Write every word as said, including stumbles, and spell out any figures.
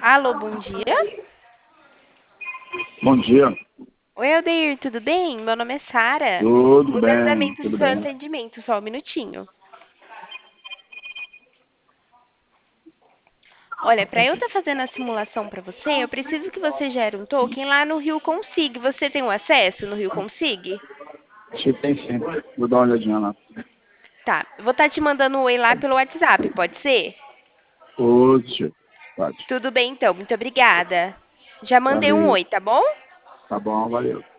Alô, bom dia. Bom dia. Oi, Aldeir, tudo bem? Meu nome é Sara. Tudo Vou dar bem, andamento do tudo seu bem. atendimento, só um minutinho. Olha, para eu estar fazendo a simulação para você, eu preciso que você gere um token lá no Rio Consig. Você tem o acesso no Rio Consig? Acho que tem sim. Vou dar uma olhadinha lá. Tá, eu vou estar te mandando um oi lá pelo WhatsApp, pode ser? Oxe, pode. Tudo bem, então. Muito obrigada. Já mandei um Valeu. oi, tá bom? Tá bom, valeu.